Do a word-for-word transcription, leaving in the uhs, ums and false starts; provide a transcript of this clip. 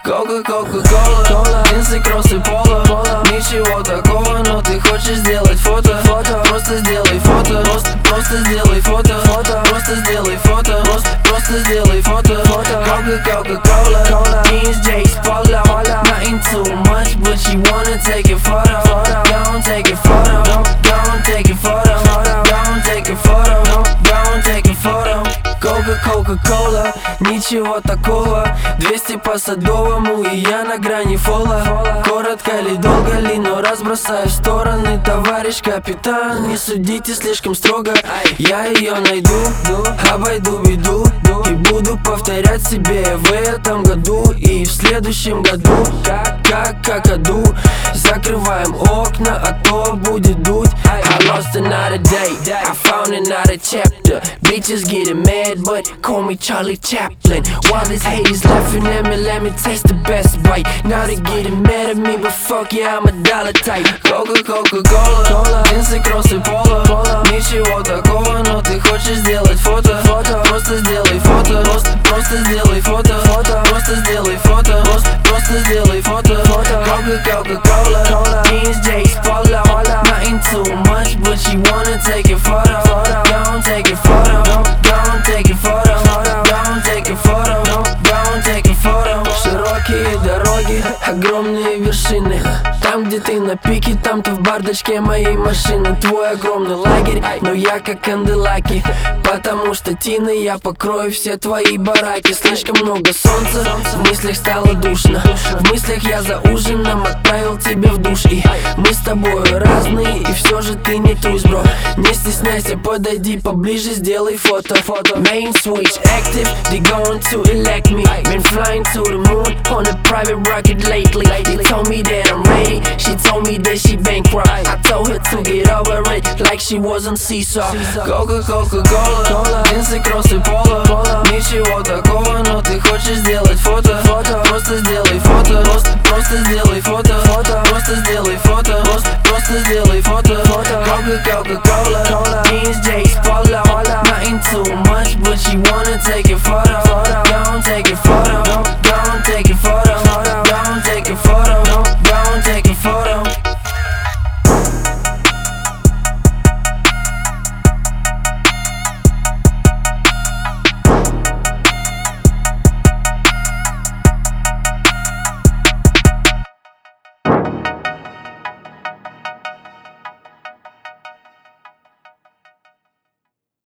Кока, кока-кола, джинсы, кроссы, поло, ничего такого, но ты хочешь сделать фото, просто сделай фото, просто сделай фото, просто сделай фото, просто сделай фото. Кока, кока-кола, jeans, J's, polo, nothing too much, but you wanna take a photo. Don't take a photo, don't take a photo, don't take a photo, don't take a photo. Кока, кока-кола, ничего такого, двести по Садовому и я на грани фола. Коротко ли, долго ли, но разбросаю в стороны, товарищ капитан. Не судите слишком строго, я ее найду, обойду беду и буду повторять себе в этом году и в следующем году. Как, как, какаду, закрываем окна, а то будет дуть. I lost another day, I found another chapter. Bitches getting mad, but call me Charlie Chaplin. While these haters laughing at me, let me taste the best bite. Now they getting mad at me, but fuck yeah, I'm a dollar type. Coca, Coca-Cola, джинсы, кроссы, поло, ничего такого, но ты хочешь сделать фото. Просто сделай фото, просто сделай фото, просто сделай фото, просто сделай фото. Coca, Coca-Cola, jeans, J's, polo, nothing too much, but you wanna take a photo. Don't take a photo, don't take a photo, don't take a photo, don't take a photo. Широкие дороги, огромные вершины. Там, где ты на пике, там-то в бардачке моей машины. Твой огромный лагерь, но я как канделаки, потому что тиной я покрою все твои бараки. Слишком много солнца, в мыслях стало душно. В мыслях я за ужином отправил тебя в душ. И мы с тобой разные, и все же ты не трусь, бро. Не стесняйся, подойди поближе, сделай фото. Main switch active, they going to elect me. Been flying to the moon on a private rocket lately. They told me that I'm ready, she told me that she bankrupt. I told her to get over it, like she was on seesaw. Coca, Coca-Cola, джинсы, кроссы, поло, ничего такого, но ты хочешь сделать фото. Просто сделай фото, просто сделай фото, просто сделай фото, просто сделай фото. Coca, Coca-Cola, jeans, J's, polo, nothing too much, but you wanna take a photo. Don't take a photo, don't take a photo.